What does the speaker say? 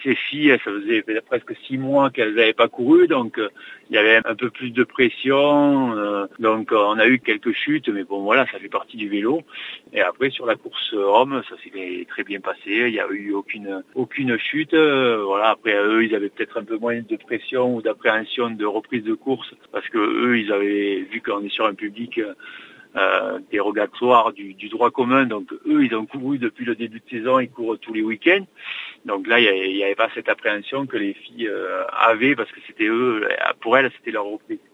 ces filles, ça faisait presque 6 mois qu'elles n'avaient pas couru, donc il y avait un peu plus de pression. Donc on a eu quelques chutes, mais bon voilà, ça fait partie du vélo. Et après sur la course homme, ça s'est très bien passé. Il n'y a eu aucune chute. Voilà, après eux, ils avaient peut-être un peu moins de pression ou d'appréhension de reprise de course, parce que eux, ils avaient vu qu'on est sur un public dérogatoire du droit commun. Donc eux, ils ont couru depuis le début de saison, ils courent tous les week-ends. Donc là, il n'y avait pas cette appréhension que les filles avaient, parce que c'était eux, pour elles, c'était leur reprise.